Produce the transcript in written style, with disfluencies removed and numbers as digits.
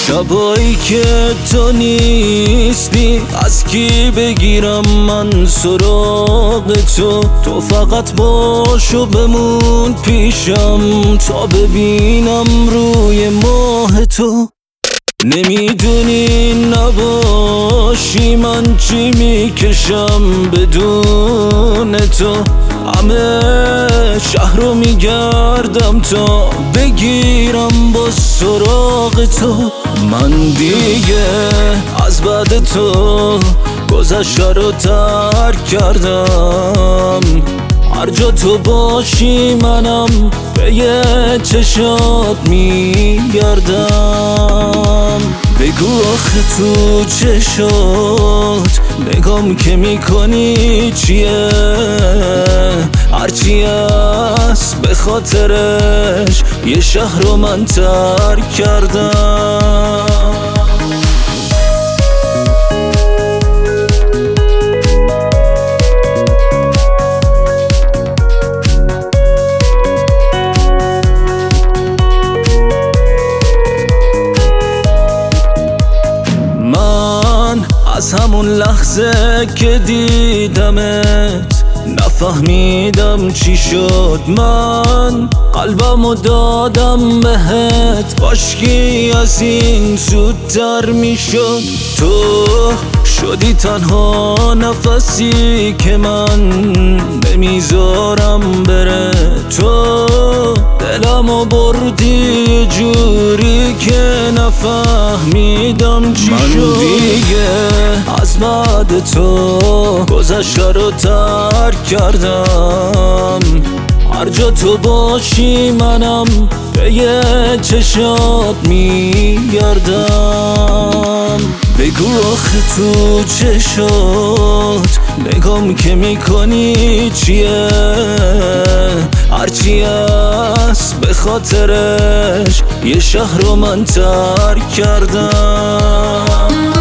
شبایی که تو نیستی از کی بگیرم من سراغ تو؟ تو فقط باش و بمون پیشم تا ببینم روی ماه تو. نمیدونی نباشی من چی میکشم بدون تو. همه شهر رو میگردم تا بگیرم با سراغ تو. من دیگه از بعد تو گذشته رو ترک کردم. هر جا تو باشی منم به یه چشات میگردم. بگو آخه تو چشات نگام که میکنی چیه؟ هرچی هست به خاطرش یه شهر رو من ترک کردم. از همون لحظه که دیدمت نفهمیدم چی شد. من قلبمو دادم بهت، کاشکی از این زودتر میشد. تو شدی تنها نفسی که من نمیذارم بره. تو دلمو بردی یه جوری که نفهمیدم چی شد. من دیگه از بعد تو گذشته رو ترک کردم. هر جا تو باشی منم به یه چشات میگردم. بگو آخه تو چشات نگام که میکنی چیه؟ هرچی هست به خاطرش یه شهر رو من ترک کردم.